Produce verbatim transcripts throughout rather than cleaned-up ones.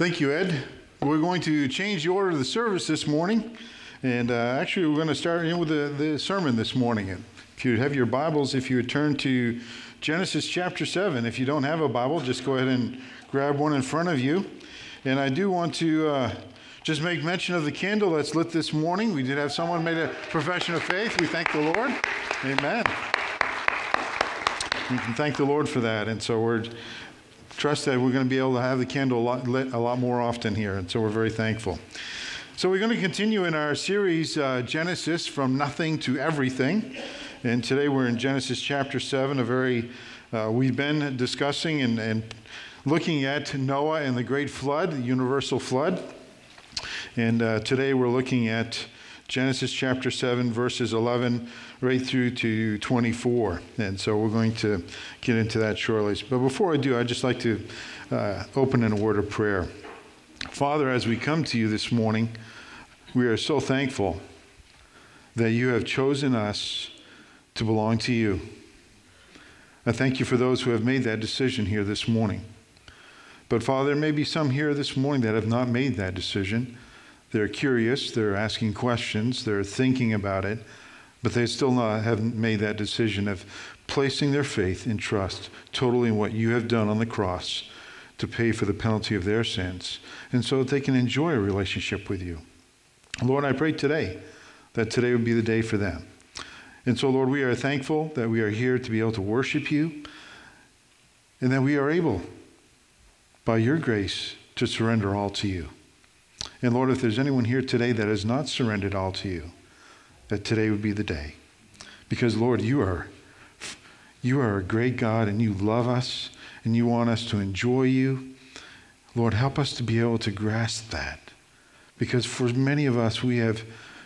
Thank you, Ed. We're going to change the order of the service this morning. And uh, actually, we're going to start in with the, the sermon this morning. If you have your Bibles, if you would turn to Genesis chapter seven. If you don't have a Bible, just go ahead and grab one in front of you. And I do want to uh, just make mention of the candle that's lit this morning. We did have someone made a profession of faith. We thank the Lord. Amen. We can thank the Lord for that. And so we're trust that we're going to be able to have the candle a lot, lit a lot more often here. And so we're very thankful. So we're going to continue in our series, uh, Genesis, from nothing to everything. And today we're in Genesis chapter seven, a very, uh, we've been discussing and, and looking at Noah and the great flood, the universal flood. And uh, today we're looking at Genesis chapter seven, verses eleven right through to twenty-four. And so we're going to get into that shortly. But before I do, I'd just like to uh, open in a word of prayer. Father, as we come to you this morning, we are so thankful that you have chosen us to belong to you. I thank you for those who have made that decision here this morning. But Father, there may be some here this morning that have not made that decision. They're curious, they're asking questions, they're thinking about it, but they still not, haven't made that decision of placing their faith and trust totally in what you have done on the cross to pay for the penalty of their sins, and so that they can enjoy a relationship with you. Lord, I pray today that today would be the day for them. And so, Lord, we are thankful that we are here to be able to worship you, and that we are able, by your grace, to surrender all to you. And Lord, if there's anyone here today that has not surrendered all to you, that today would be the day. Because, Lord, you are, you are a great God, and you love us, and you want us to enjoy you. Lord, help us to be able to grasp that. Because for many of us, we have,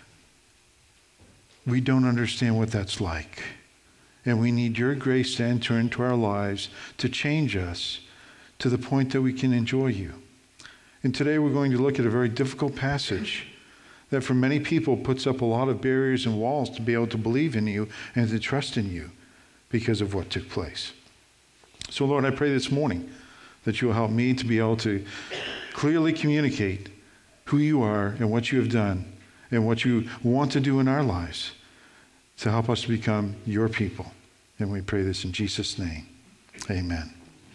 we don't understand what that's like. And we need your grace to enter into our lives to change us to the point that we can enjoy you. And today we're going to look at a very difficult passage that for many people puts up a lot of barriers and walls to be able to believe in you and to trust in you because of what took place. So Lord, I pray this morning that you will help me to be able to clearly communicate who you are and what you have done and what you want to do in our lives to help us to become your people. And we pray this in Jesus' name. Amen.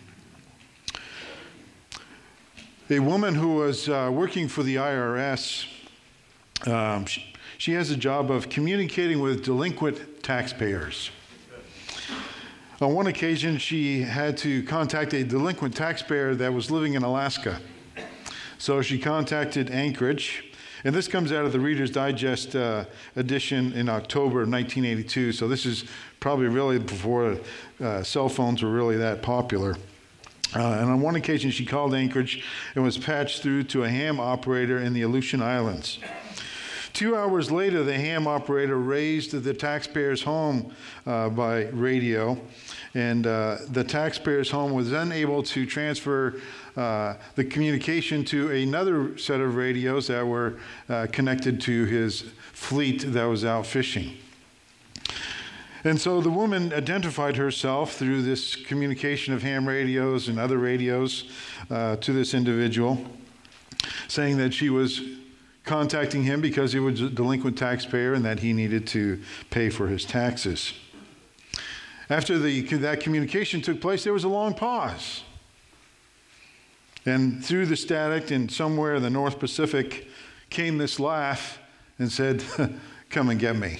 A woman who was uh, working for the I R S, um, she, she has a job of communicating with delinquent taxpayers. On one occasion, she had to contact a delinquent taxpayer that was living in Alaska. So she contacted Anchorage, and this comes out of the Reader's Digest uh, edition in October of nineteen eighty-two, so this is probably really before uh, cell phones were really that popular. Uh, and on one occasion, she called Anchorage and was patched through to a ham operator in the Aleutian Islands. Two hours later, the ham operator raised the taxpayer's home uh, by radio, and uh, the taxpayer's home was then able to transfer uh, the communication to another set of radios that were uh, connected to his fleet that was out fishing. And so the woman identified herself through this communication of ham radios and other radios uh, to this individual, saying that she was contacting him because he was a delinquent taxpayer and that he needed to pay for his taxes. After the, that communication took place, there was a long pause. And through the static and somewhere in the North Pacific came this laugh and said, "Come and get me."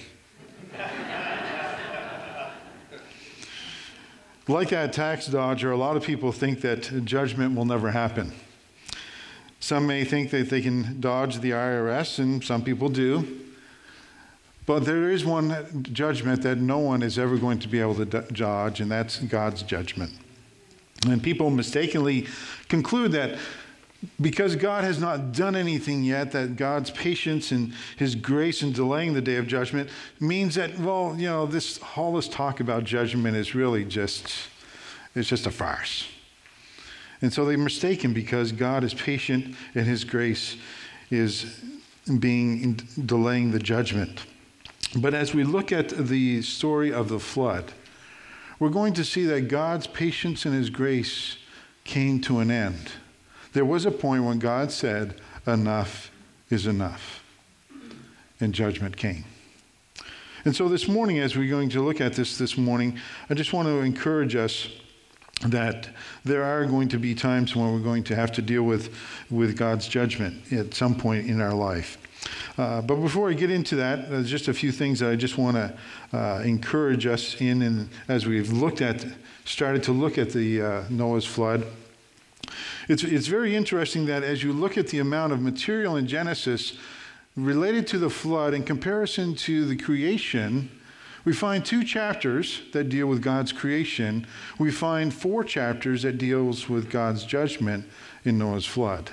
Like that tax dodger, a lot of people think that judgment will never happen. Some may think that they can dodge the I R S, and some people do. But there is one judgment that no one is ever going to be able to dodge, and that's God's judgment. And people mistakenly conclude that because God has not done anything yet, that God's patience and his grace in delaying the day of judgment means that, well, you know, this all this talk about judgment is really just, it's just a farce. And so they're mistaken because God is patient and his grace is being delaying the judgment. But as we look at the story of the flood, we're going to see that God's patience and his grace came to an end. there was a point when God said, enough is enough. And judgment came. And so this morning, as we're going to look at this this morning, I just want to encourage us that there are going to be times when we're going to have to deal with, with God's judgment at some point in our life. Uh, but before I get into that, there's just a few things that I just want to uh, encourage us in, and as we've looked at, started to look at the uh, Noah's flood. It's, it's very interesting that as you look at the amount of material in Genesis related to the flood in comparison to the creation, we find two chapters that deal with God's creation. We find four chapters that deals with God's judgment in Noah's flood.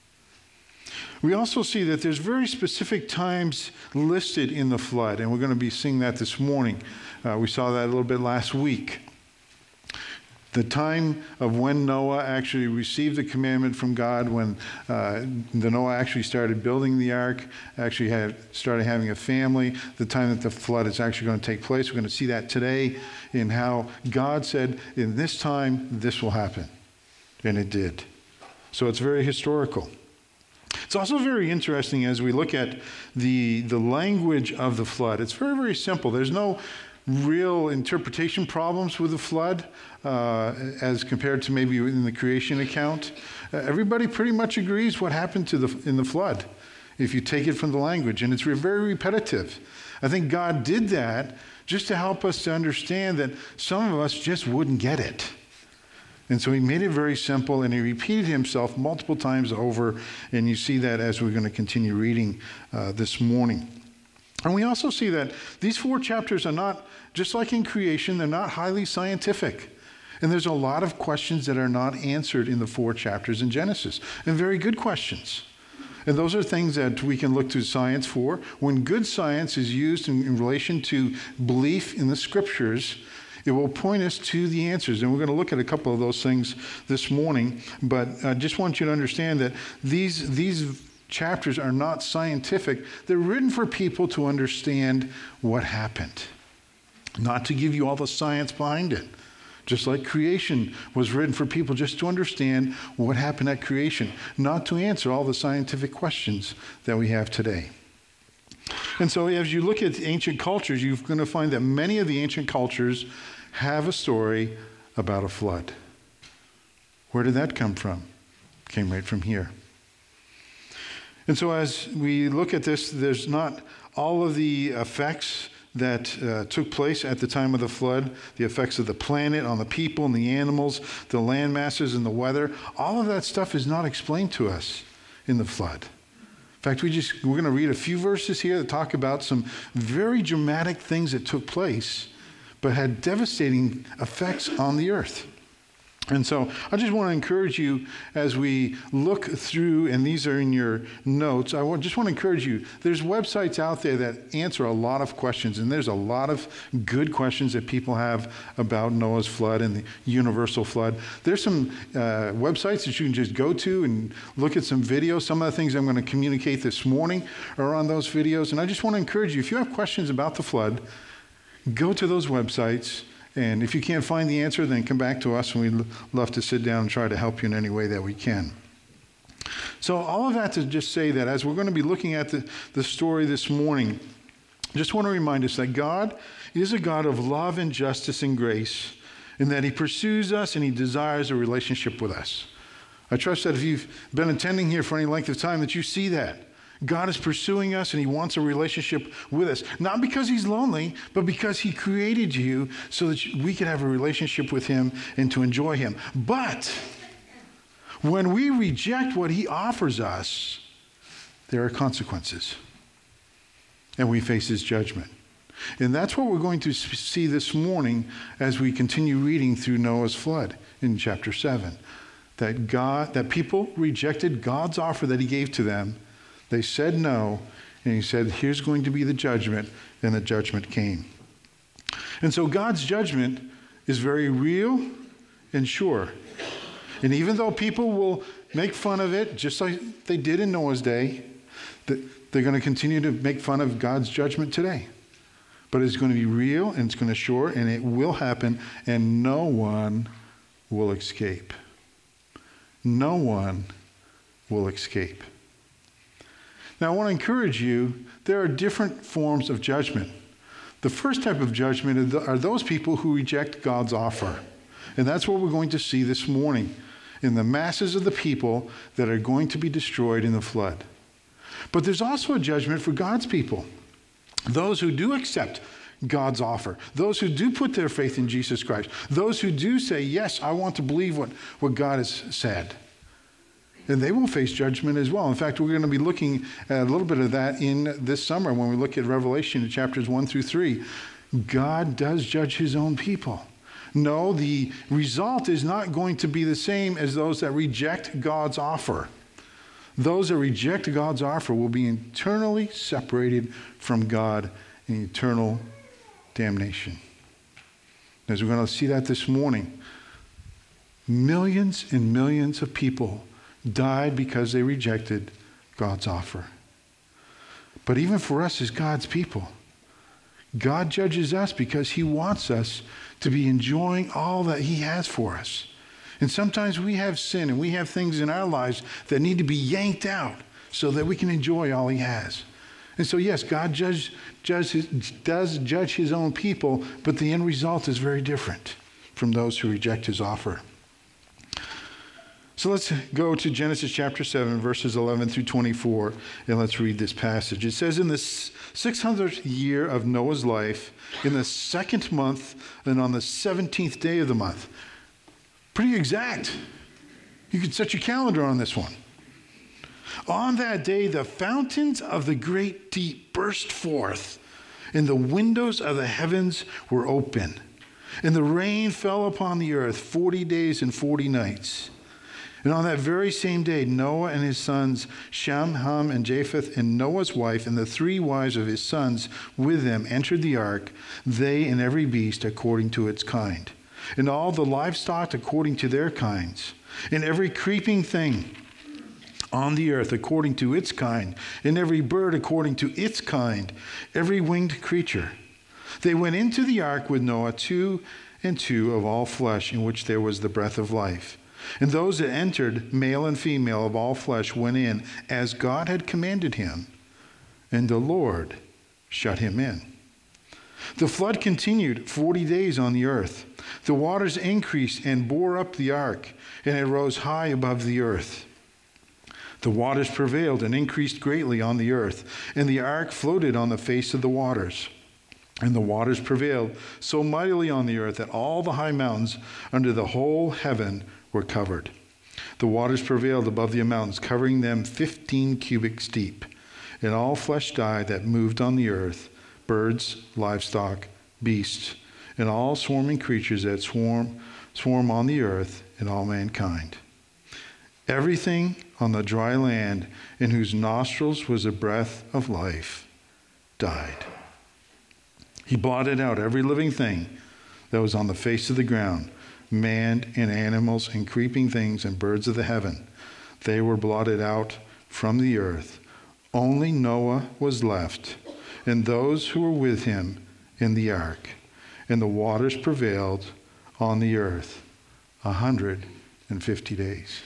We also see that there's very specific times listed in the flood, and we're going to be seeing that this morning. Uh, we saw that a little bit last week. The time of when Noah actually received the commandment from God, when uh, the Noah actually started building the ark, actually had started having a family, the time that the flood is actually going to take place. We're going to see that today in how God said, in this time, this will happen. And it did. So it's very historical. It's also very interesting as we look at the, the language of the flood. It's very, very simple. There's no real interpretation problems with the flood uh, as compared to maybe in the creation account. Uh, everybody pretty much agrees what happened to the in the flood if you take it from the language, and it's re- very repetitive. I think God did that just to help us to understand that some of us just wouldn't get it. And so he made it very simple, and he repeated himself multiple times over, and you see that as we're going to continue reading uh, this morning. And we also see that these four chapters are not, just like in creation, they're not highly scientific. And there's a lot of questions that are not answered in the four chapters in Genesis, and very good questions. And those are things that we can look to science for. When good science is used in, in relation to belief in the scriptures, it will point us to the answers. And we're going to look at a couple of those things this morning. But I just want you to understand that these, these chapters are not scientific. They're written for people to understand what happened, not to give you all the science behind it. Just like creation was written for people just to understand what happened at creation, not to answer all the scientific questions that we have today. And so as you look at ancient cultures, you're going to find that many of the ancient cultures have a story about a flood. Where did that come from? It came right from here. And so as we look at this, there's not all of the effects that uh, took place at the time of the flood, the effects of the planet on the people and the animals, the land masses and the weather. All of that stuff is not explained to us in the flood. In fact, we just, we're going to read a few verses here that talk about some very dramatic things that took place, but had devastating effects on the earth. And so I just want to encourage you as we look through, and these are in your notes, I just want to encourage you, there's websites out there that answer a lot of questions, and there's a lot of good questions that people have about Noah's flood and the universal flood. There's some uh, websites that you can just go to and look at some videos. Some of the things I'm going to communicate this morning are on those videos, and I just want to encourage you, if you have questions about the flood, go to those websites. And if you can't find the answer, then come back to us, and we'd love to sit down and try to help you in any way that we can. So all of that to just say that as we're going to be looking at the, the story this morning, I just want to remind us that God is a God of love and justice and grace, and that he pursues us and he desires a relationship with us. I trust that if you've been attending here for any length of time, that you see that. God is pursuing us, and he wants a relationship with us. Not because he's lonely, but because he created you so that we could have a relationship with him and to enjoy him. But when we reject what he offers us, there are consequences, and we face his judgment. And that's what we're going to see this morning as we continue reading through Noah's flood in chapter seven. That God, that people rejected God's offer that he gave to them. They said no, and he said, here's going to be the judgment, and the judgment came. And so God's judgment is very real and sure. And even though people will make fun of it, just like they did in Noah's day, they're going to continue to make fun of God's judgment today. But it's going to be real, and it's going to be sure, and it will happen, and no one will escape. No one will escape. Now, I want to encourage you, there are different forms of judgment. The first type of judgment are those people who reject God's offer. And that's what we're going to see this morning in the masses of the people that are going to be destroyed in the flood. But there's also a judgment for God's people. Those who do accept God's offer, those who do put their faith in Jesus Christ, those who do say, yes, I want to believe what, what God has said. And they will face judgment as well. In fact, we're going to be looking at a little bit of that in this summer when we look at Revelation chapters one through three. God does judge his own people. No, the result is not going to be the same as those that reject God's offer. Those that reject God's offer will be eternally separated from God in eternal damnation. As we're going to see that this morning, millions and millions of people died because they rejected God's offer. But even for us as God's people, God judges us because he wants us to be enjoying all that he has for us. And sometimes we have sin and we have things in our lives that need to be yanked out so that we can enjoy all he has. And so, yes, God judge, judge his, does judge his own people, but the end result is very different from those who reject his offer. So let's go to Genesis chapter seven, verses eleven through twenty-four, and let's read this passage. It says, in the six hundredth year of Noah's life, in the second month, and on the seventeenth day of the month. Pretty exact. You could set your calendar on this one. On that day, the fountains of the great deep burst forth, and the windows of the heavens were open, and the rain fell upon the earth forty days and forty nights. And on that very same day, Noah and his sons, Shem, Ham, and Japheth, and Noah's wife, and the three wives of his sons with them entered the ark, they and every beast according to its kind, and all the livestock according to their kinds, and every creeping thing on the earth according to its kind, and every bird according to its kind, every winged creature. They went into the ark with Noah, two and two of all flesh, in which there was the breath of life. And those that entered, male and female of all flesh, went in as God had commanded him, and the Lord shut him in. The flood continued forty days on the earth. The waters increased and bore up the ark, and it rose high above the earth. The waters prevailed and increased greatly on the earth, and the ark floated on the face of the waters. And the waters prevailed so mightily on the earth that all the high mountains under the whole heaven were covered. The waters prevailed above the mountains, covering them fifteen cubits deep. And all flesh died that moved on the earth, birds, livestock, beasts, and all swarming creatures that swarm, swarm on the earth, and all mankind. Everything on the dry land, in whose nostrils was the breath of life, died. He blotted out every living thing that was on the face of the ground, man and animals and creeping things and birds of the heaven. They were blotted out from the earth. Only Noah was left, and those who were with him in the ark. And the waters prevailed on the earth a hundred and fifty days.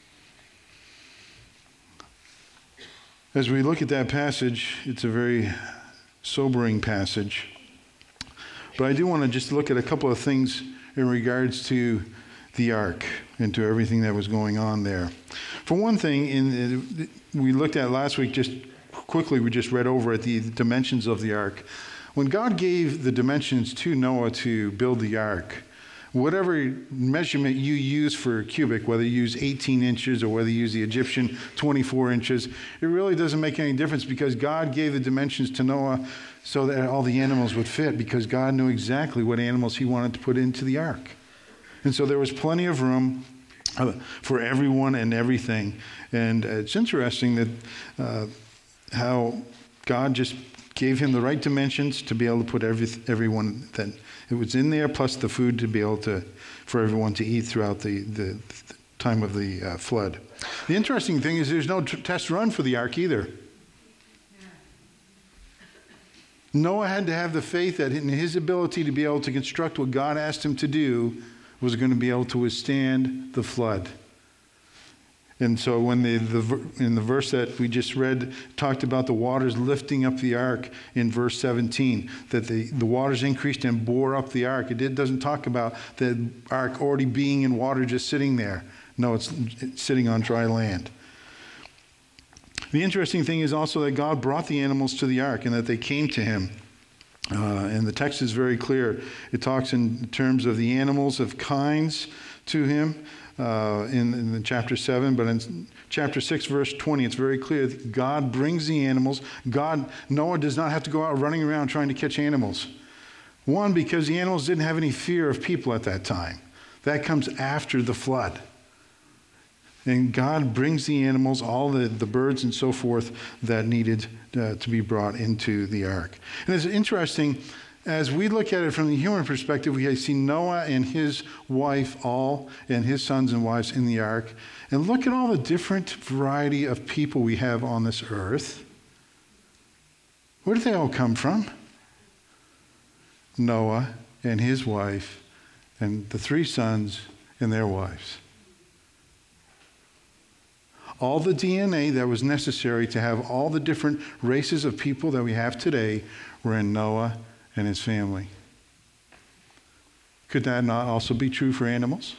As we look at that passage, it's a very sobering passage. But I do want to just look at a couple of things in regards to the ark and to everything that was going on there. For one thing, in, we looked at last week, just quickly, we just read over at the dimensions of the ark. When God gave the dimensions to Noah to build the ark, whatever measurement you use for a cubic, whether you use eighteen inches or whether you use the Egyptian twenty-four inches, it really doesn't make any difference because God gave the dimensions to Noah so that all the animals would fit, because God knew exactly what animals he wanted to put into the ark. And so there was plenty of room for everyone and everything. And it's interesting that uh, how God just gave him the right dimensions to be able to put every, everyone that it was in there, plus the food to be able to, for everyone to eat throughout the, the, the time of the uh, flood. The interesting thing is there's no t- test run for the ark either. Noah had to have the faith that in his ability to be able to construct what God asked him to do was going to be able to withstand the flood. And so when the, the in the verse that we just read talked about the waters lifting up the ark in verse seventeen, that the, the waters increased and bore up the ark. It doesn't talk about the ark already being in water just sitting there. No, it's, it's sitting on dry land. The interesting thing is also that God brought the animals to the ark and that they came to him. Uh, and the text is very clear. It talks in terms of the animals of kinds to him. Uh, in, in chapter seven, but in chapter six, verse twenty, it's very clear that God brings the animals. God, Noah does not have to go out running around trying to catch animals. One, because the animals didn't have any fear of people at that time. That comes after the flood. And God brings the animals, all the, the birds and so forth that needed uh, to be brought into the ark. And it's interesting, as we look at it from the human perspective, we see Noah and his wife all, and his sons and wives in the ark. And look at all the different variety of people we have on this earth. Where did they all come from? Noah and his wife and the three sons and their wives. All the D N A that was necessary to have all the different races of people that we have today were in Noah and his family. Could that not also be true for animals?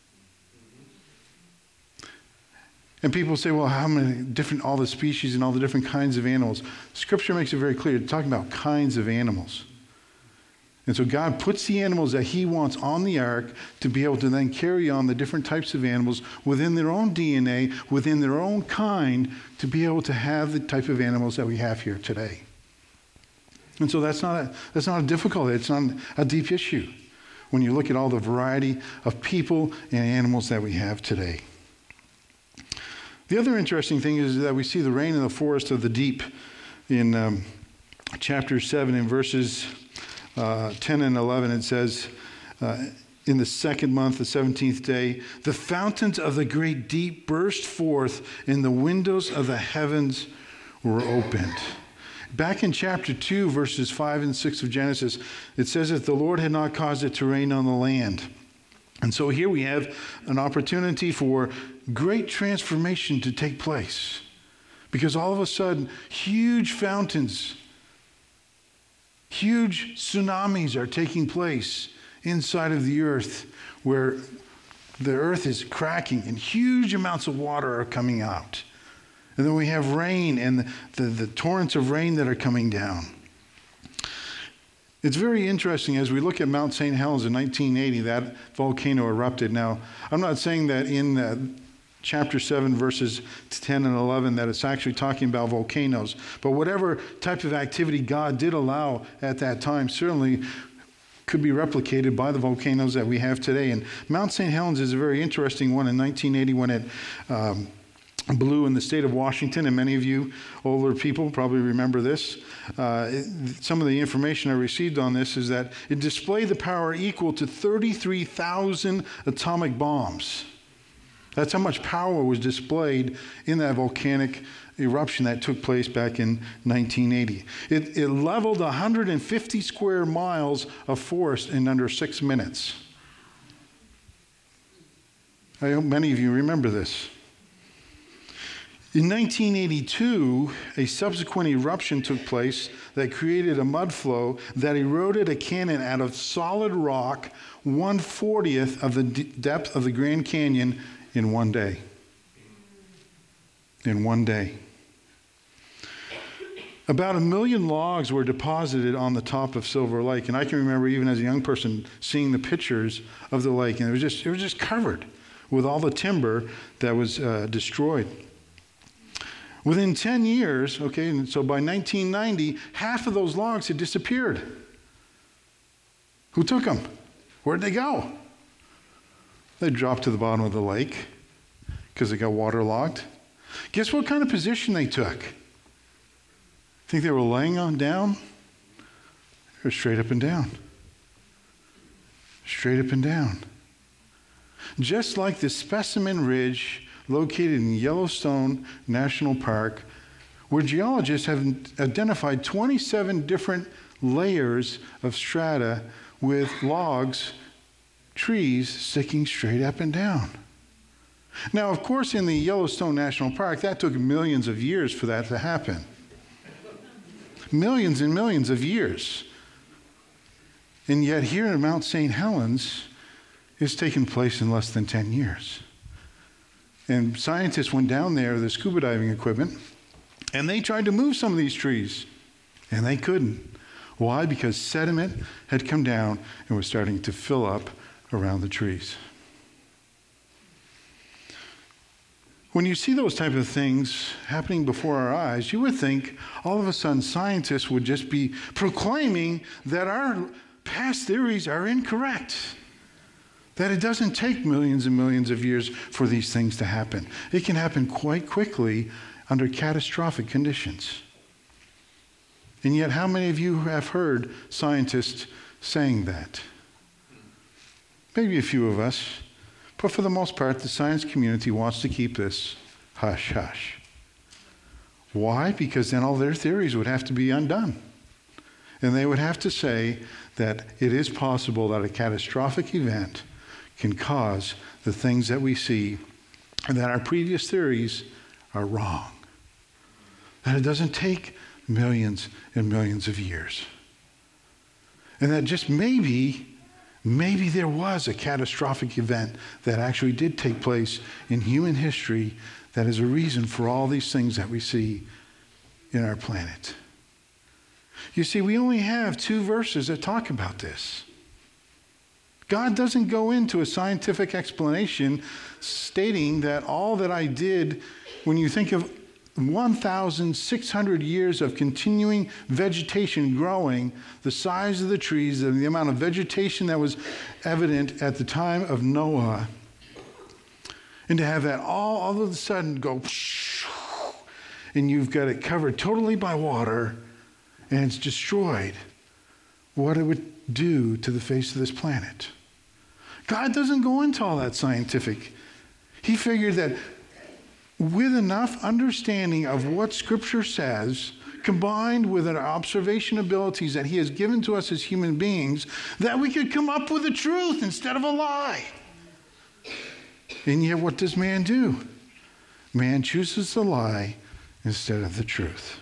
And people say, well, how many different, all the species and all the different kinds of animals? Scripture makes it very clear. It's talking about kinds of animals. And so God puts the animals that he wants on the ark to be able to then carry on the different types of animals within their own D N A, within their own kind, to be able to have the type of animals that we have here today. And so that's not a, that's not a difficult, it's not a deep issue when you look at all the variety of people and animals that we have today. The other interesting thing is that we see the rain in the forest of the deep in um, chapter seven in verses uh, ten and eleven. It says, uh, in the second month, the seventeenth day, the fountains of the great deep burst forth and the windows of the heavens were opened. Back in chapter two, verses five and six of Genesis, it says that the Lord had not caused it to rain on the land. And so here we have an opportunity for great transformation to take place. Because all of a sudden, huge fountains, huge tsunamis are taking place inside of the earth, where the earth is cracking and huge amounts of water are coming out. And then we have rain and the, the, the torrents of rain that are coming down. It's very interesting as we look at Mount Saint Helens in nineteen eighty, that volcano erupted. Now, I'm not saying that in uh, chapter seven, verses ten and eleven, that it's actually talking about volcanoes. But whatever type of activity God did allow at that time certainly could be replicated by the volcanoes that we have today. And Mount Saint Helens is a very interesting one in nineteen eighty when it um, blew in the state of Washington, and many of you older people probably remember this. Uh, it, some of the information I received on this is that it displayed the power equal to thirty-three thousand atomic bombs. That's how much power was displayed in that volcanic eruption that took place back in nineteen eighty. It, it leveled one hundred fifty square miles of forest in under six minutes. I hope many of you remember this. In nineteen eighty-two, a subsequent eruption took place that created a mud flow that eroded a canyon out of solid rock, one fortieth of the d- depth of the Grand Canyon in one day. In one day. About a million logs were deposited on the top of Silver Lake, and I can remember even as a young person seeing the pictures of the lake, and it was just it was just covered with all the timber that was uh, destroyed. Within ten years, okay, and so by nineteen ninety, half of those logs had disappeared. Who took them? Where'd they go? They dropped to the bottom of the lake because they got waterlogged. Guess what kind of position they took? Think they were laying on down? They were straight up and down. Straight up and down. Just like the Specimen Ridge located in Yellowstone National Park, where geologists have identified twenty-seven different layers of strata with logs, trees sticking straight up and down. Now, of course, in the Yellowstone National Park, that took millions of years for that to happen. Millions and millions of years. And yet here in Mount Saint Helens, it's taken place in less than ten years. And scientists went down there with their scuba diving equipment, and they tried to move some of these trees, and they couldn't. Why? Because sediment had come down and was starting to fill up around the trees. When you see those type of things happening before our eyes, you would think all of a sudden scientists would just be proclaiming that our past theories are incorrect, that it doesn't take millions and millions of years for these things to happen. It can happen quite quickly under catastrophic conditions. And yet, how many of you have heard scientists saying that? Maybe a few of us. But for the most part, the science community wants to keep this hush hush. Why? Because then all their theories would have to be undone. And they would have to say that it is possible that a catastrophic event can cause the things that we see, and that our previous theories are wrong. That it doesn't take millions and millions of years. And that just maybe Maybe there was a catastrophic event that actually did take place in human history that is a reason for all these things that we see in our planet. You see, we only have two verses that talk about this. God doesn't go into a scientific explanation stating that all that I did, when you think of one thousand six hundred years of continuing vegetation growing, the size of the trees, and the amount of vegetation that was evident at the time of Noah, and to have that all, all of a sudden go, and you've got it covered totally by water, and it's destroyed, what it would do to the face of this planet. God doesn't go into all that scientific. He figured that with enough understanding of what Scripture says, combined with our observation abilities that He has given to us as human beings, that we could come up with the truth instead of a lie. And yet, what does man do? Man chooses the lie instead of the truth.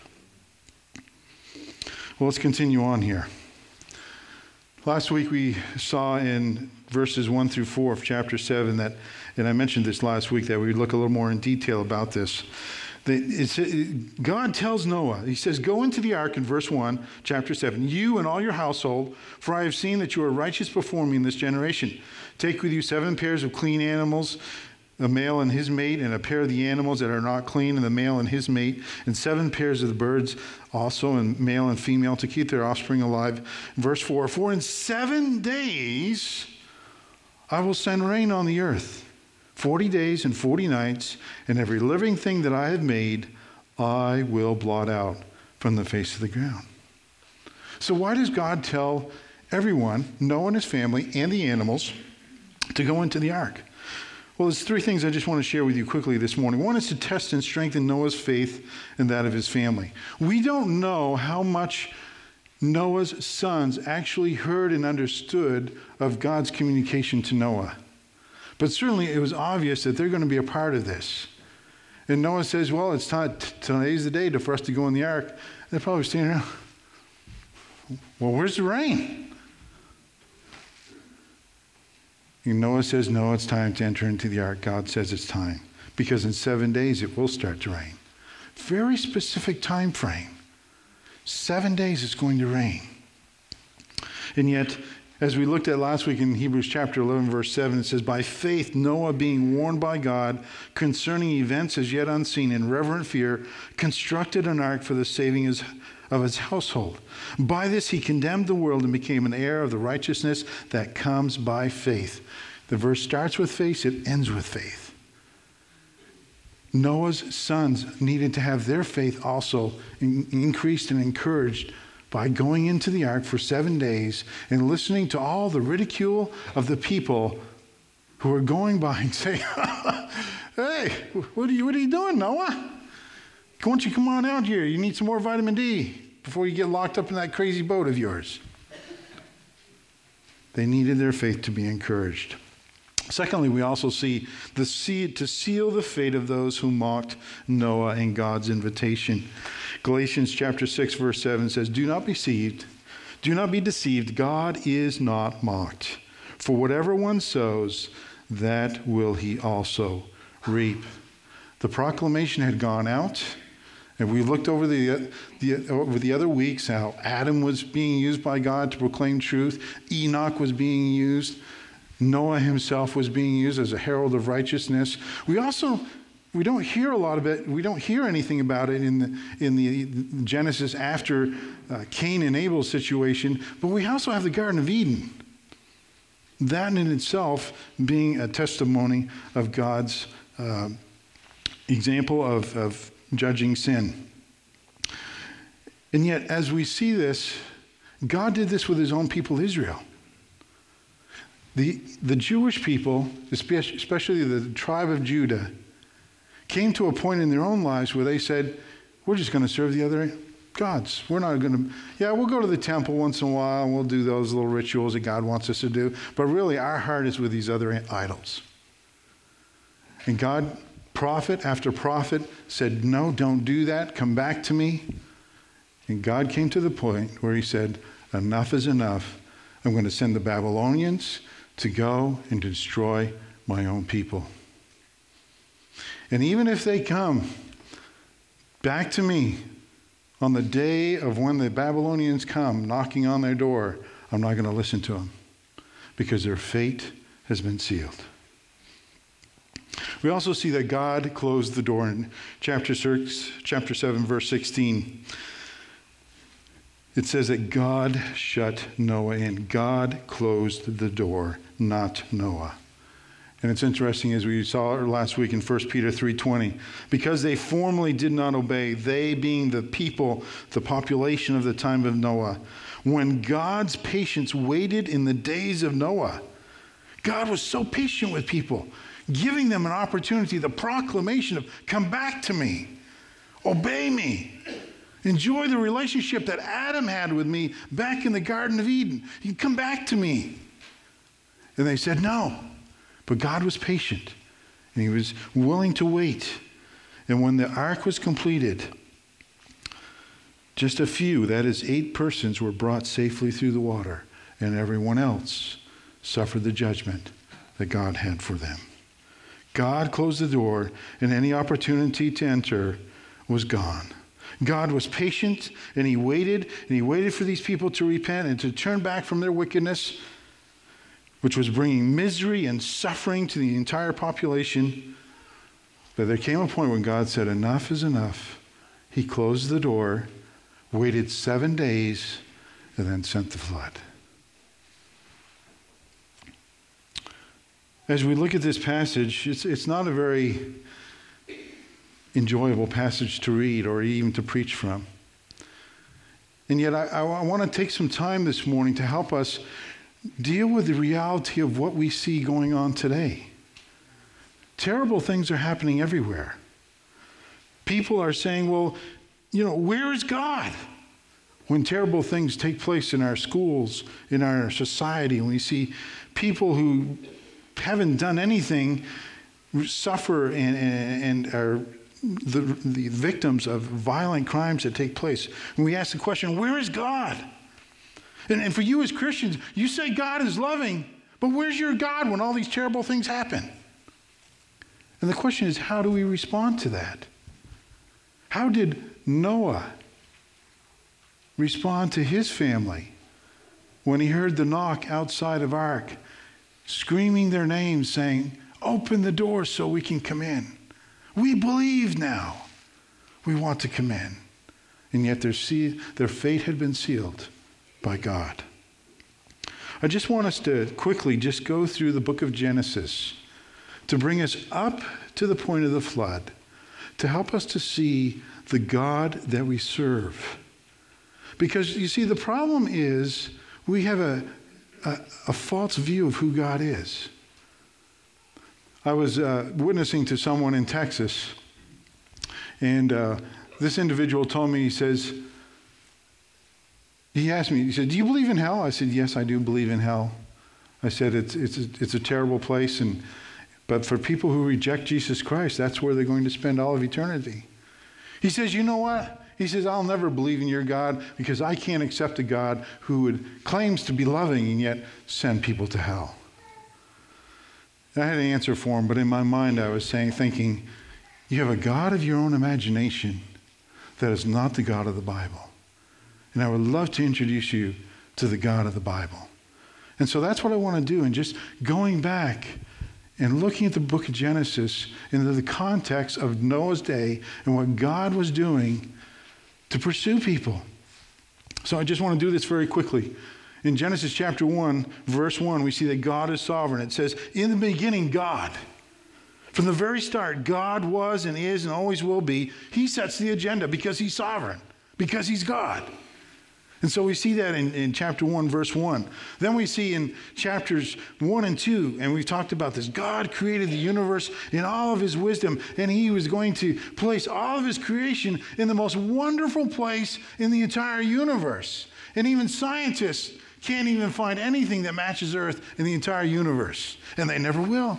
Well, let's continue on here. Last week we saw in verses one through four of chapter seven that, and I mentioned this last week, that we would look a little more in detail about this. It's, it, God tells Noah, he says, go into the ark in verse one, chapter seven, you and all your household, for I have seen that you are righteous before me in this generation. Take with you seven pairs of clean animals, a male and his mate, and a pair of the animals that are not clean, and the male and his mate, and seven pairs of the birds also, and male and female, to keep their offspring alive. Verse four, for in seven days I will send rain on the earth, forty days and forty nights, and every living thing that I have made, I will blot out from the face of the ground. So why does God tell everyone, Noah and his family, and the animals, to go into the ark? Well, there's three things I just want to share with you quickly this morning. One is to test and strengthen Noah's faith and that of his family. We don't know how much Noah's sons actually heard and understood of God's communication to Noah. But certainly it was obvious that they're going to be a part of this. And Noah says, well, it's time, today's the day to, for us to go in the ark. They're probably standing around, well, where's the rain? And Noah says, no, it's time to enter into the ark. God says it's time, because in seven days it will start to rain. Very specific time frame. Seven days it's going to rain. And yet, as we looked at last week in Hebrews chapter eleven, verse seven, it says, by faith Noah, being warned by God concerning events as yet unseen, in reverent fear, constructed an ark for the saving his of his household. By this he condemned the world and became an heir of the righteousness that comes by faith. The verse starts with faith, it ends with faith. Noah's sons needed to have their faith also in- increased and encouraged by going into the ark for seven days and listening to all the ridicule of the people who were going by and saying, hey, what are you, what are you doing, Noah? Why don't you come on out here? You need some more vitamin D before you get locked up in that crazy boat of yours. They needed their faith to be encouraged. Secondly, we also see the seed to seal the fate of those who mocked Noah and God's invitation. Galatians chapter six, verse seven says, Do not be deceived. Do not be deceived. God is not mocked. For whatever one sows, that will he also reap. The proclamation had gone out, and we looked over the, the over the other weeks how Adam was being used by God to proclaim truth. Enoch was being used. Noah himself was being used as a herald of righteousness. We also, we don't hear a lot of it. We don't hear anything about it in the, in the Genesis after uh, Cain and Abel's situation. But we also have the Garden of Eden. That in itself being a testimony of God's uh, example of, of judging sin. And yet, as we see this, God did this with his own people, Israel. The, the Jewish people, especially the tribe of Judah, came to a point in their own lives where they said, we're just going to serve the other gods. We're not going to, yeah, we'll go to the temple once in a while and we'll do those little rituals that God wants us to do. But really, our heart is with these other idols. And God, prophet after prophet, said, no, don't do that. Come back to me. And God came to the point where he said, enough is enough. I'm going to send the Babylonians to go and destroy my own people. And even if they come back to me on the day of when the Babylonians come knocking on their door, I'm not going to listen to them because their fate has been sealed. We also see that God closed the door in chapter six, chapter seven, verse sixteen. It says that God shut Noah in. God closed the door, not Noah. And it's interesting, as we saw last week in First Peter three twenty, because they formerly did not obey, they being the people, the population of the time of Noah, when God's patience waited in the days of Noah. God was so patient with people, giving them an opportunity, the proclamation of, come back to me, obey me. Enjoy the relationship that Adam had with me back in the Garden of Eden. You come back to me. And they said no. But God was patient. And he was willing to wait. And when the ark was completed, just a few, that is eight persons, were brought safely through the water. And everyone else suffered the judgment that God had for them. God closed the door, and any opportunity to enter was gone. God was patient, and he waited, and he waited for these people to repent and to turn back from their wickedness, which was bringing misery and suffering to the entire population. But there came a point when God said, enough is enough. He closed the door, waited seven days, and then sent the flood. As we look at this passage, it's, it's not a very enjoyable passage to read or even to preach from. And yet I, I want to take some time this morning to help us deal with the reality of what we see going on today. Terrible things are happening everywhere. People are saying, well, you know, where is God? When terrible things take place in our schools, in our society, and we see people who haven't done anything suffer and, and, and are The, the victims of violent crimes that take place. And we ask the question, where is God? And, and for you as Christians, you say God is loving, but where's your God when all these terrible things happen? And the question is, how do we respond to that? How did Noah respond to his family when he heard the knock outside of Ark, screaming their names, saying, open the door so we can come in? We believe now. We want to come in. And yet their, see- their fate had been sealed by God. I just want us to quickly just go through the book of Genesis to bring us up to the point of the flood, to help us to see the God that we serve. Because you see, the problem is we have a, a, a false view of who God is. I was uh, witnessing to someone in Texas, and uh, this individual told me, he says, he asked me, he said, do you believe in hell? I said, yes, I do believe in hell. I said it's it's a, it's a terrible place, and but for people who reject Jesus Christ, that's where they're going to spend all of eternity. He says, you know what? He says, I'll never believe in your God because I can't accept a God who would claims to be loving and yet send people to hell. I had an answer for him, but in my mind I was saying, thinking, you have a God of your own imagination that is not the God of the Bible. And I would love to introduce you to the God of the Bible. And so that's what I want to do. And just going back and looking at the book of Genesis into the context of Noah's day and what God was doing to pursue people. So I just want to do this very quickly. In Genesis chapter one, verse one, we see that God is sovereign. It says, in the beginning, God. From the very start, God was and is and always will be. He sets the agenda because he's sovereign, because he's God. And so we see that in, in chapter one, verse one. Then we see in chapters one and two, and we've talked about this, God created the universe in all of his wisdom, and he was going to place all of his creation in the most wonderful place in the entire universe. And even scientists can't even find anything that matches Earth in the entire universe. And they never will.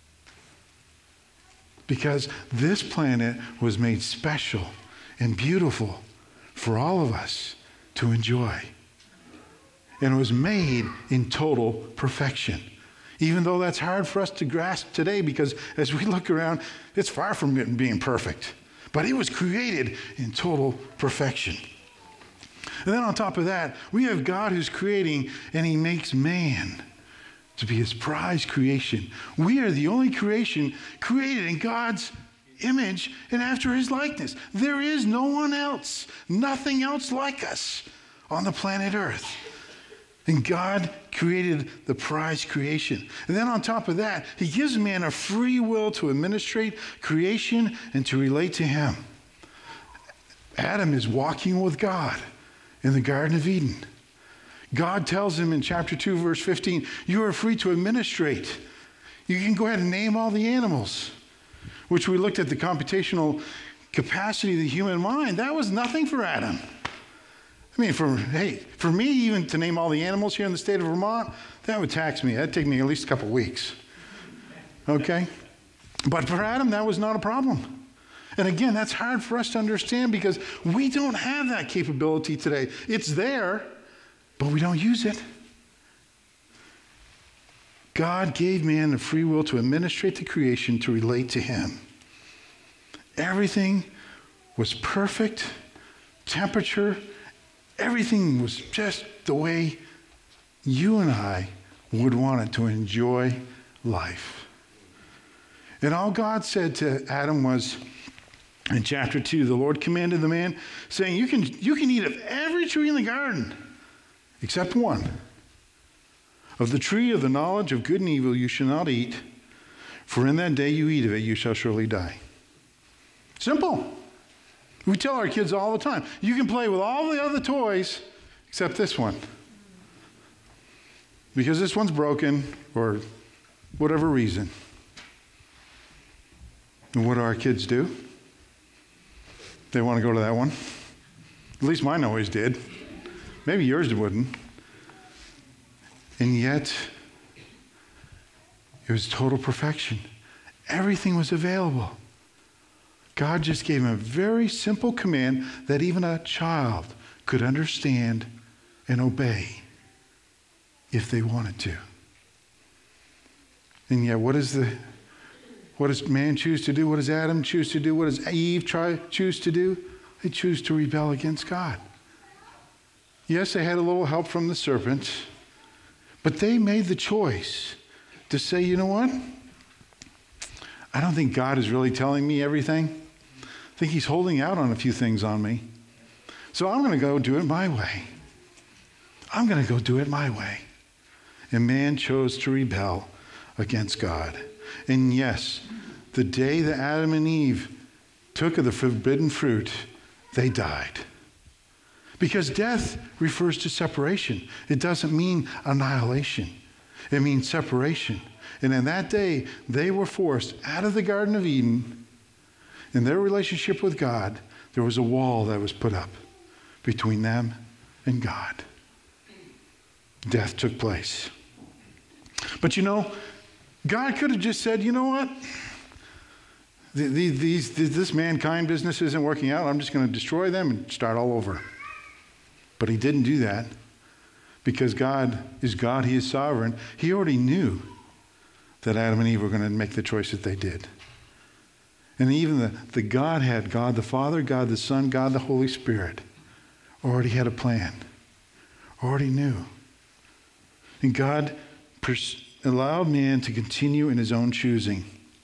Because this planet was made special and beautiful for all of us to enjoy. And it was made in total perfection. Even though that's hard for us to grasp today, because as we look around, it's far from it being perfect. But it was created in total perfection. And then on top of that, we have God who's creating, and he makes man to be his prized creation. We are the only creation created in God's image and after his likeness. There is no one else, nothing else like us on the planet Earth. And God created the prized creation. And then on top of that, he gives man a free will to administrate creation and to relate to him. Adam is walking with God in the Garden of Eden. God tells him in chapter two, verse fifteen, you are free to administrate. You can go ahead and name all the animals, which we looked at the computational capacity of the human mind. That was nothing for Adam. I mean, for hey, for me even to name all the animals here in the state of Vermont, that would tax me. That'd take me at least a couple weeks. Okay? But for Adam, that was not a problem. And again, that's hard for us to understand because we don't have that capability today. It's there, but we don't use it. God gave man the free will to administrate the creation, to relate to him. Everything was perfect, temperature, everything was just the way you and I would want it to enjoy life. And all God said to Adam was, in chapter two, the Lord commanded the man, saying, you can, you can eat of every tree in the garden, except one. Of the tree of the knowledge of good and evil you shall not eat, for in that day you eat of it, you shall surely die. Simple. We tell our kids all the time, you can play with all the other toys except this one. Because this one's broken, or whatever reason. And what do our kids do? They want to go to that one. At least mine always did. Maybe yours wouldn't. And yet, it was total perfection. Everything was available. God just gave him a very simple command that even a child could understand and obey if they wanted to. And yet, what is the What does man choose to do? What does Adam choose to do? What does Eve try, choose to do? They choose to rebel against God. Yes, they had a little help from the serpent, but they made the choice to say, you know what? I don't think God is really telling me everything. I think he's holding out on a few things on me. So I'm going to go do it my way. I'm going to go do it my way. And man chose to rebel against God. And yes, the day that Adam and Eve took of the forbidden fruit, they died. Because death refers to separation. It doesn't mean annihilation. It means separation. And in that day, they were forced out of the Garden of Eden. In their relationship with God, there was a wall that was put up between them and God. Death took place. But you know, God could have just said, you know what? These, these, this mankind business isn't working out. I'm just going to destroy them and start all over. But he didn't do that because God is God. He is sovereign. He already knew that Adam and Eve were going to make the choice that they did. And even the, the Godhead, God the Father, God the Son, God the Holy Spirit, already had a plan, already knew. And God pers- allowed man to continue in his own choosing.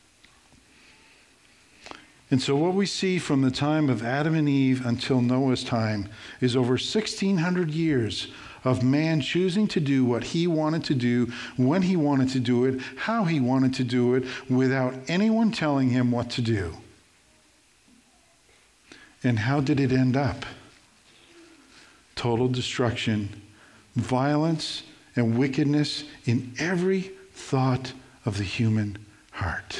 And so what we see from the time of Adam and Eve until Noah's time is over sixteen hundred years of man choosing to do what he wanted to do, when he wanted to do it, how he wanted to do it, without anyone telling him what to do. And how did it end up? Total destruction, violence, and wickedness in every thought of the human heart.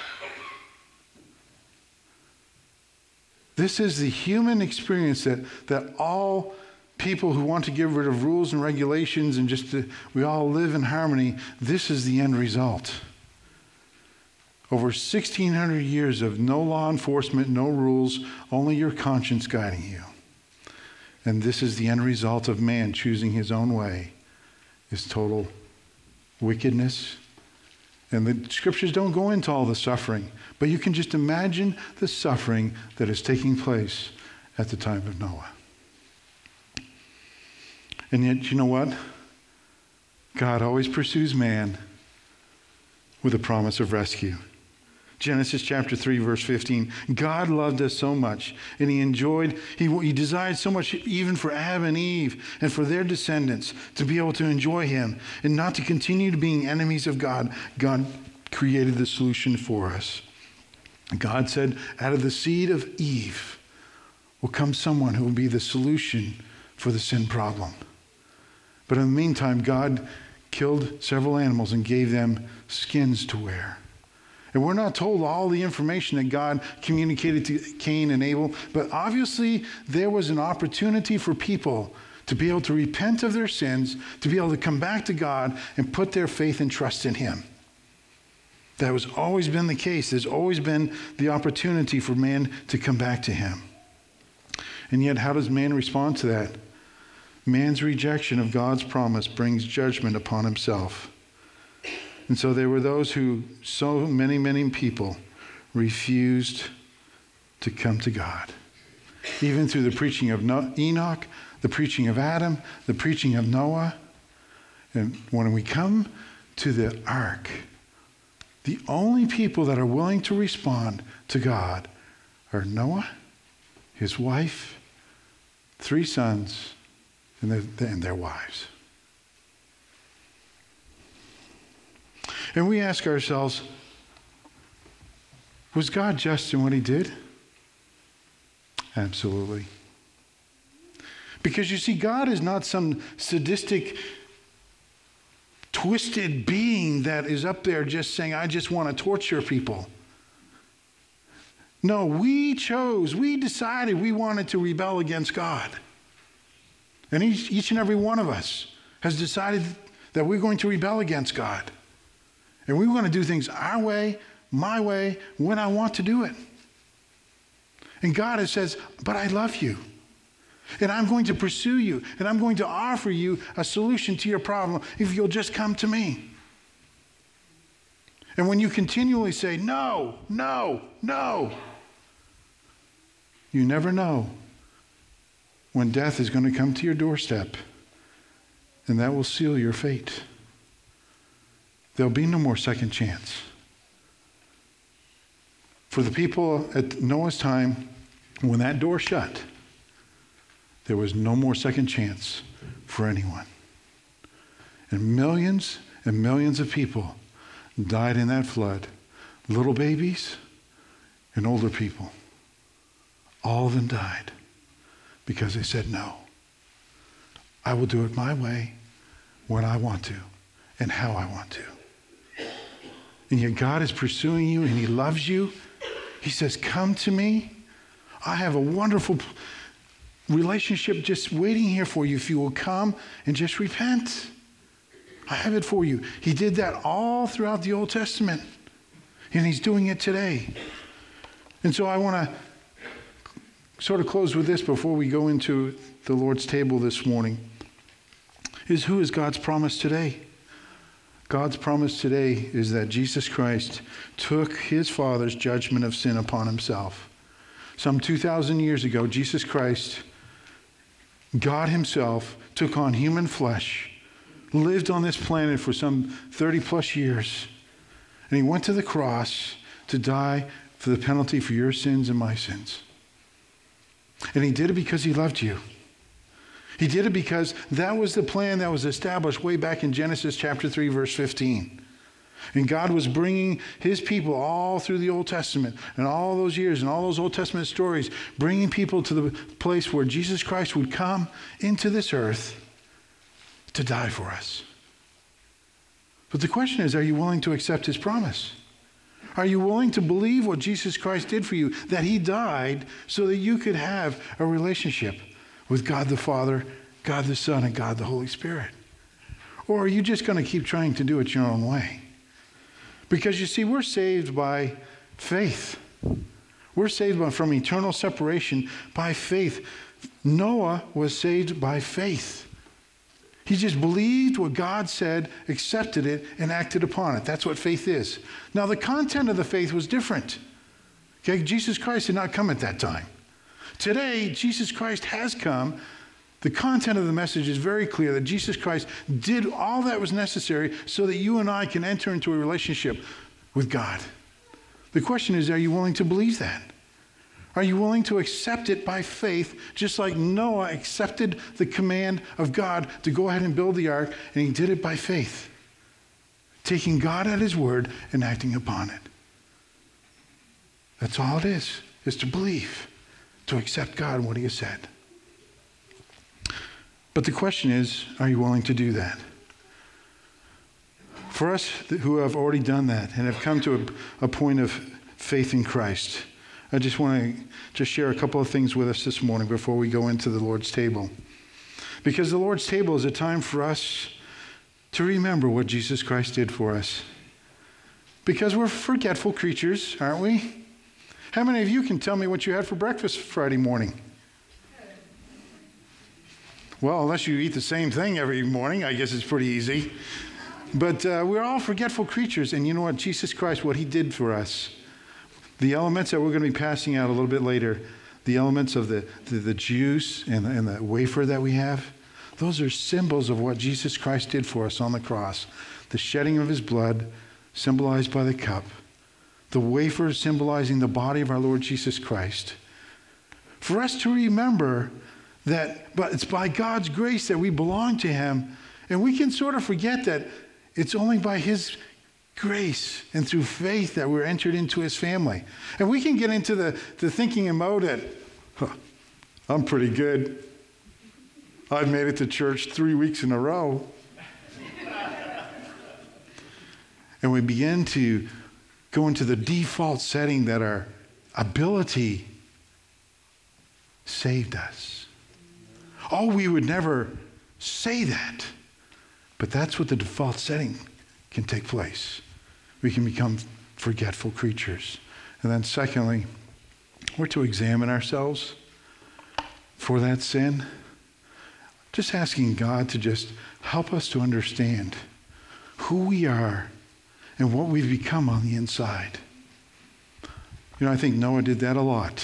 This is the human experience that, that all people who want to get rid of rules and regulations and just to, we all live in harmony, this is the end result. Over sixteen hundred years of no law enforcement, no rules, only your conscience guiding you. And this is the end result of man choosing his own way, is total wickedness. And the scriptures don't go into all the suffering, but you can just imagine the suffering that is taking place at the time of Noah. And yet, you know what? God always pursues man with a promise of rescue. Genesis chapter three, verse fifteen. God loved us so much, and he enjoyed, he, he desired so much even for Adam and Eve and for their descendants to be able to enjoy him and not to continue to being enemies of God. God created the solution for us. God said, out of the seed of Eve will come someone who will be the solution for the sin problem. But in the meantime, God killed several animals and gave them skins to wear. And we're not told all the information that God communicated to Cain and Abel, but obviously there was an opportunity for people to be able to repent of their sins, to be able to come back to God and put their faith and trust in him. That has always been the case. There's always been the opportunity for man to come back to him. And yet, how does man respond to that? Man's rejection of God's promise brings judgment upon himself. And so there were those who, so many, many people refused to come to God. Even through the preaching of Enoch, the preaching of Adam, the preaching of Noah. And when we come to the ark, the only people that are willing to respond to God are Noah, his wife, three sons, and their, and their wives. And we ask ourselves, was God just in what he did? Absolutely. Because you see, God is not some sadistic, twisted being that is up there just saying, I just want to torture people. No, we chose, we decided we wanted to rebel against God. And each, each and every one of us has decided that we're going to rebel against God. And we want to do things our way, my way, when I want to do it. And God has says, but I love you. And I'm going to pursue you. And I'm going to offer you a solution to your problem if you'll just come to me. And when you continually say, no, no, no, you never know when death is going to come to your doorstep. And that will seal your fate. There'll be no more second chance. For the people at Noah's time, when that door shut, there was no more second chance for anyone. And millions and millions of people died in that flood. Little babies and older people. All of them died because they said, no, I will do it my way, when I want to, and how I want to. And yet God is pursuing you and he loves you. He says, come to me. I have a wonderful relationship just waiting here for you if you will come and just repent. I have it for you. He did that all throughout the Old Testament. And he's doing it today. And so I want to sort of close with this before we go into the Lord's table this morning. Is who is God's promise today? God's promise today is that Jesus Christ took his Father's judgment of sin upon himself. Some two thousand years ago, Jesus Christ, God himself, took on human flesh, lived on this planet for some thirty plus years, and he went to the cross to die for the penalty for your sins and my sins. And he did it because he loved you. He did it because that was the plan that was established way back in Genesis chapter three, verse fifteen. And God was bringing his people all through the Old Testament and all those years and all those Old Testament stories, bringing people to the place where Jesus Christ would come into this earth to die for us. But the question is, are you willing to accept his promise? Are you willing to believe what Jesus Christ did for you, that he died so that you could have a relationship with God the Father, God the Son, and God the Holy Spirit? Or are you just going to keep trying to do it your own way? Because you see, we're saved by faith. We're saved by, from eternal separation by faith. Noah was saved by faith. He just believed what God said, accepted it, and acted upon it. That's what faith is. Now, the content of the faith was different. Okay, Jesus Christ did not come at that time. Today, Jesus Christ has come. The content of the message is very clear that Jesus Christ did all that was necessary so that you and I can enter into a relationship with God. The question is, are you willing to believe that? Are you willing to accept it by faith, just like Noah accepted the command of God to go ahead and build the ark, and he did it by faith, taking God at his word and acting upon it? That's all it is, is to believe, to accept God and what he has said. But the question is, are you willing to do that? For us who have already done that and have come to a, a point of faith in Christ, I just want to just share a couple of things with us this morning before we go into the Lord's table. Because the Lord's table is a time for us to remember what Jesus Christ did for us. Because we're forgetful creatures, aren't we? How many of you can tell me what you had for breakfast Friday morning? Well, unless you eat the same thing every morning, I guess it's pretty easy. But uh, we're all forgetful creatures. And you know what? Jesus Christ, what he did for us, the elements that we're going to be passing out a little bit later, the elements of the, the, the juice and, and the wafer that we have, those are symbols of what Jesus Christ did for us on the cross. The shedding of his blood, symbolized by the cup. The wafer symbolizing the body of our Lord Jesus Christ. For us to remember that, but it's by God's grace that we belong to him. And we can sort of forget that it's only by his grace and through faith that we're entered into his family. And we can get into the, the thinking and mode that, huh, I'm pretty good. I've made it to church three weeks in a row. And we begin to go into the default setting that our ability saved us. Oh, we would never say that. But that's what the default setting can take place. We can become forgetful creatures. And then secondly, we're to examine ourselves for that sin. Just asking God to just help us to understand who we are and what we've become on the inside. You know, I think Noah did that a lot.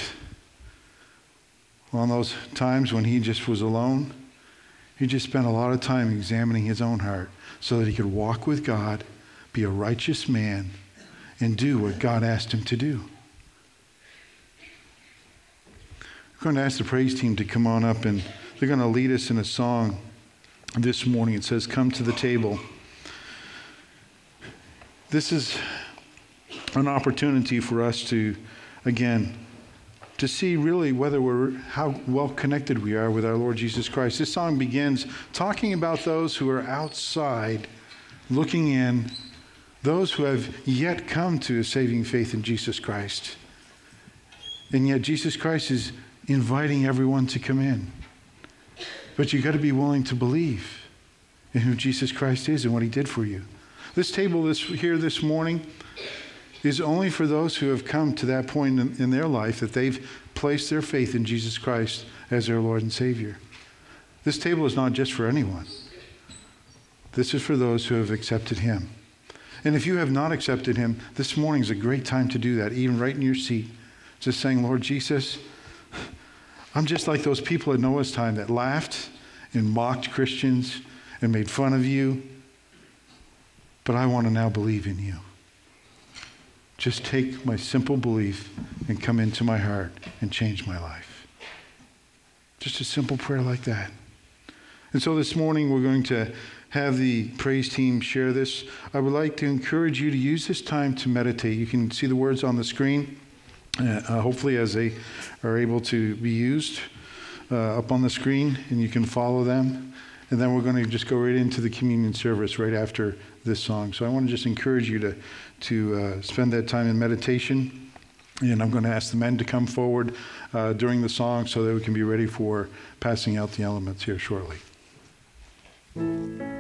On those times when he just was alone, he just spent a lot of time examining his own heart so that he could walk with God, be a righteous man, and do what God asked him to do. I'm going to ask the praise team to come on up, and they're going to lead us in a song this morning. It says, "Come to the table." This is an opportunity for us to, again, to see really whether we're, how well connected we are with our Lord Jesus Christ. This song begins talking about those who are outside, looking in, those who have yet come to a saving faith in Jesus Christ. And yet Jesus Christ is inviting everyone to come in. But you've got to be willing to believe. in who Jesus Christ is and what he did for you. This table this, here this morning is only for those who have come to that point in, in their life that they've placed their faith in Jesus Christ as their Lord and Savior. This table is not just for anyone. This is for those who have accepted him. And if you have not accepted him, this morning is a great time to do that, even right in your seat. Just saying, Lord Jesus, I'm just like those people at Noah's time that laughed and mocked Christians and made fun of you. But I want to now believe in you. Just take my simple belief and come into my heart and change my life. Just a simple prayer like that. And so this morning we're going to have the praise team share this. I would like to encourage you to use this time to meditate. You can see the words on the screen, uh, uh, hopefully as they are able to be used uh, up on the screen, and you can follow them. And then we're going to just go right into the communion service right after this song. So I want to just encourage you to, to uh, spend that time in meditation. And I'm going to ask the men to come forward uh, during the song so that we can be ready for passing out the elements here shortly.